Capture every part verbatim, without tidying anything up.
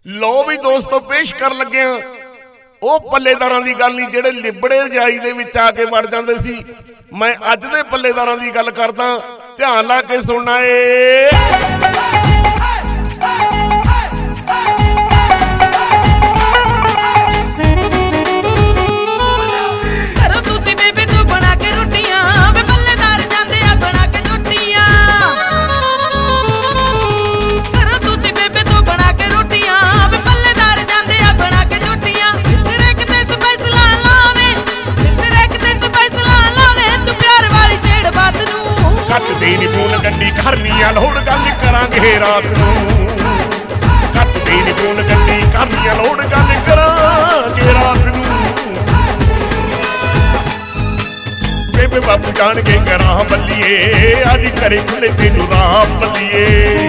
लो भी दोस्तों पेश कर लगे हाँ ਉਹ ਪੱਲੇਦਾਰਾਂ ਦੀ ਗੱਲ ਨਹੀਂ ਜਿਹੜੇ ਲਿਬੜੇ ਰਜਾਈ ਦੇ ਵਿੱਚ ਆ ਕੇ ਵੜ ਜਾਂਦੇ ਸੀ। ਮੈਂ ਅੱਜ ਦੇ ਪੱਲੇਦਾਰਾਂ ਦੀ ਗੱਲ ਕਰਦਾ, ਧਿਆਨ ਲਾ ਕੇ ਸੁਣਨਾ ਏ। ਕੱਟਦੇ ਨੀ ਫੋਨ ਗੱਡੀ ਕਰਨੀਆਂ ਲੋੜ ਗੱਲ ਕਰਾਂਗੇ ਰਾਤ ਨੂੰ। ਕੱਟਦੇ ਨੀ ਫੋਨ ਗੱਡੀ ਕਰਨੀਆਂ ਲੋੜ ਗੱਲ ਕਰਾਂਗੇ ਰਾਤ ਨੂੰ। ਬੇਬੇ ਬਾਪੂ ਜਾਣ ਕੇ ਕਰਾਂ ਬੱਲੀਏ ਅੱਜ ਘਰੇ ਖੜੇ ਤੈਨੂੰ ਰਾਹ ਬੱਲੀਏ।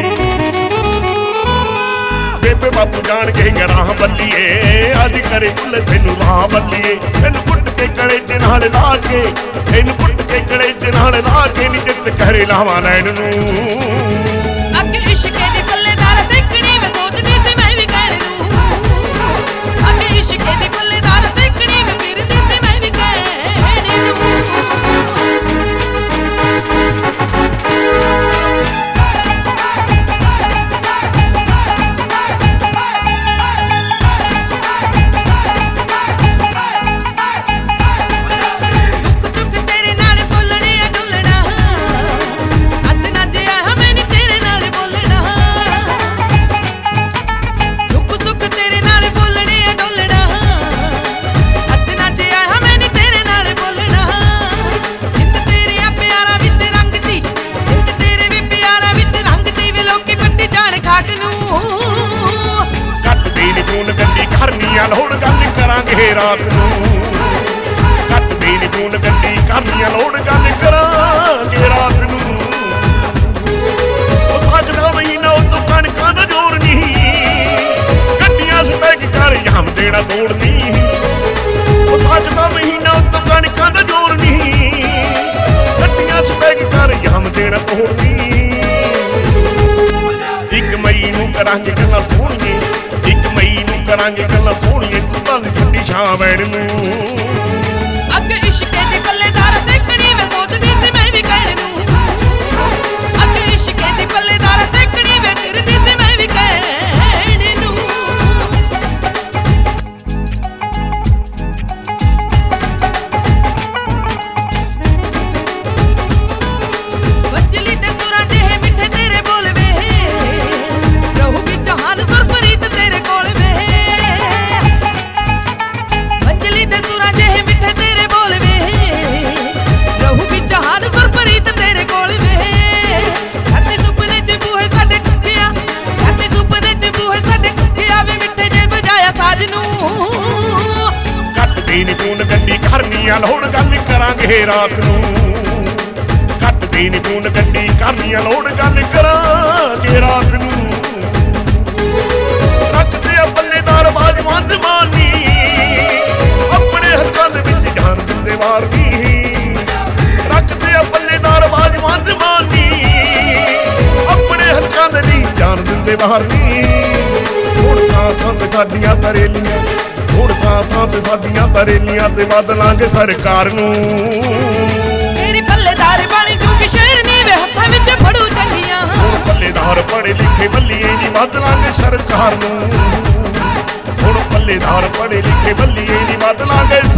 ਬੇਬੇ ਬਾਪੂ ਜਾਣ ਕੇ ਕਰਾਂ ਬੱਲੀਏ ਅੱਜ ਘਰੇ ਖੜੇ ਤੈਨੂੰ ਰਾਹ ਬੱਲੀਏ। ਤੈਨੂੰ ਕੁੱਟ ਕੇ ਕਲੇ ਦੇ ਨਾਲ ਲਾ ਕੇ, ਤੈਨੂੰ ਕੁੱਟ ਕੇ ਕਲੇ ਦੇ ਨਾਲ ਲਾ ਕੇ ਨੀ ਜਿੱਤ ਘਰੇ ਲਾਵਾਂ ਲੈਣ ਨੂੰ। ਅੱਗੇ ਇਸ਼ਕੇ ਦੀ ਪੱਲੇਦਾਰ ਦੇਖਣੀ ਮੈਂ ਸੋਚਦੀ ਸੀ ਮੈਂ ਵੀ ਕਹਿਣ ਨੂੰ। ਅੱਗੇ ਇਸ਼ਕੇ ਦੀ ਪੱਲੇਦਾਰ ਦੇਖਣੀ ਮੈਂ ਫਿਰਦੀ ਸੀ ਮੈਂ ਵੀ ਕਹਿਣ ਨੂੰ। ਕੱਟਦੇ ਨੀ ਫੋਨ ਗੱਡੀ ਕਰਨੀਆਂ ਲੋੜ ਗੱਲ ਕਰਾਂਗੇ ਰਾਤ ਨੂੰ। ਕੱਟਦੇ ਨੀ ਫੋਨ ਗੱਡੀ ਕਰਨੀਆਂ ਲੋੜ ਗੱਲ ਕਰਾਂਗੇ ਰਾਤ ਨੂੰ। ਉਹ ਸੱਜਦਾ ਮਹੀਨਾ ਉਤੋਂ ਕਣਕਾਂ ਦਾ ਜੋਰ ਨਹੀਂ, ਗੱਡੀਆਂ ਸਪੈਕ ਕਰ ਜਾਮ ਦੇਣਾ ਤੋੜ ਨਹੀਂ। ਉਹ ਸੱਜਦਾ ਮਹੀਨਾ ਉਤੋਂ ਕਣਕਾਂ ਦਾ ਜੋਰ ਨਹੀਂ, ਗੱਡੀਆਂ ਸਪੈਕ ਕਰ ਜਾਮ ਦੇਣਾ ਤੋੜ ਨਹੀਂ। ਇੱਕ ਮਈ ਨੂੰ ਕਰਾਂਗੇ ਗੱਲਾਂ ਸੋਹਣੀਏ, ਇੱਕ ਮਈ ਨੂੰ ਕਰਾਂਗੇ ਗੱਲਾਂ ਸੋਹਣੀਏ ਚੁੱਤਾਂ ਦੀ ਠੰਡੀ ਛਾਂ ਬੈਣ ਨੂੰ। ਅੱਗੇ ਇਸ਼ਕੇ ਦੀ ਪੱਲੇਦਾਰ ਦੇਖਣੀ ਮੈਂ ਸੋਚਦੀ ਸੀ ਮੈਂ ਵੀ ਕਹਿਣ ਨੂੰ। ਅੱਗੇ ਇਸ਼ਕੇ ਦੀ ਪੱਲੇਦਾਰ ਦੇਖਣੀ ਮੈਂ ਫਿਰਦੀ ਸੀ ਮੈਂ ਵੀ ਕਹਿਣ ਨੂੰ। ਵੰਜਲੀ ਤੇ ਸੁਰਾਂ ਜਿਹੇ ਮਿੱਠੇ ਤੇਰੇ ਬੋਲ ਵੇ, ਰਹੂ ਵਿੱਚ ਹਾਲ ਸੁਰਪ੍ਰੀਤ ਤੇਰੇ ਕੋਲ ਵੇ। ਵੰਜਲੀ ਤੇ ਸੁਰਾਂ ਜਿਹੇ ਮਿੱਠੇ ਤੇਰੇ ਬੋਲ ਵੇ, ਰਹੂ ਵਿੱਚ ਹਾਲ ਸੁਰਪ੍ਰੀਤ ਤੇਰੇ ਕੋਲ ਵੇ। ਰਾਤੀ ਸੁਪਨੇ ਚ ਬੂਹੇ ਸਾਡੇ ਠੁੱਕਿਆ, ਰਾਤੀ ਸੁਪਨੇ ਚ ਬੂਹੇ ਸਾਡੇ ਠੁੱਕਿਆ ਵੇ ਮਿੱਠੇ ਜੇ ਵਜਾਇਆ ਸਾਜ ਨੂੰ। ਕੱਟਦੇ ਨੀ ਫੋਨ ਗੱਡੀ ਕਰਨੀਆਂ ਲੋੜ ਗੱਲ ਕਰਾਂਗੇ ਰਾਤ ਨੂੰ। ਕੱਟਦੇ ਨੀ ਫੋਨ ਗੱਡੀ ਕਰਨੀਆਂ ਲੋੜ ਗੱਲ ਕਰਾਂਗੇ ਰਾਤ ਨੂੰ। ਰੱਖਦੇ ਆ ਪੱਲੇਦਾਰ ਬਾਜਵਾਂ ਜ਼ਮਾਨੀ, ਆਪਣੇ ਹੱਥਾਂ ਦੇ ਵਿੱਚ ਜਾਨ ਦਿੰਦੇ ਵਾਰ ਨਹੀਂ। ਰੱਖਦੇ ਆ ਪੱਲੇਦਾਰ ਬਾਜਵਾਂ ਜ਼ਮਾਨੀ, ਆਪਣੇ ਹੱਥਾਂ ਦੇ ਲਈ ਜਾਨ ਦਿੰਦੇ ਵਾਰ ਨਹੀਂ। ਹੁਣ ਥਾਂ ਥਾਂ ਤੇ ਸਾਡੀਆਂ ਤਰੇਲੀਆਂ, ਹੁਣ ਥਾਂ ਥਾਂ ਤੇ ਸਾਡੀਆਂ ਤਰੇਲੀਆਂ ਤੇ ਬਦਲਾਂਗੇ ਸਰਕਾਰ ਨੂੰ। ਤੇਰੀ ਪੱਲੇਦਾਰ ਬਣ ਜੂਗੀ ਸ਼ੇਰਨੀ ਵੇ ਹੱਥਾਂ ਵਿੱਚ ਫੜੂ ਚੱਲੀਆਂ। ਹੁਣ ਪੱਲੇਦਾਰ ਪੜ੍ਹੇ ਲਿਖੇ ਬੱਲੀਏ ਜੀ ਬਦਲਾਂਗੇ ਸਰਕਾਰ ਨੂੰ। ਹੁਣ ਪੱਲੇਦਾਰ ਪੜ੍ਹੇ ਲਿਖੇ ਬੱਲੀਏ ਜੀ ਬਦਲਾਂਗੇ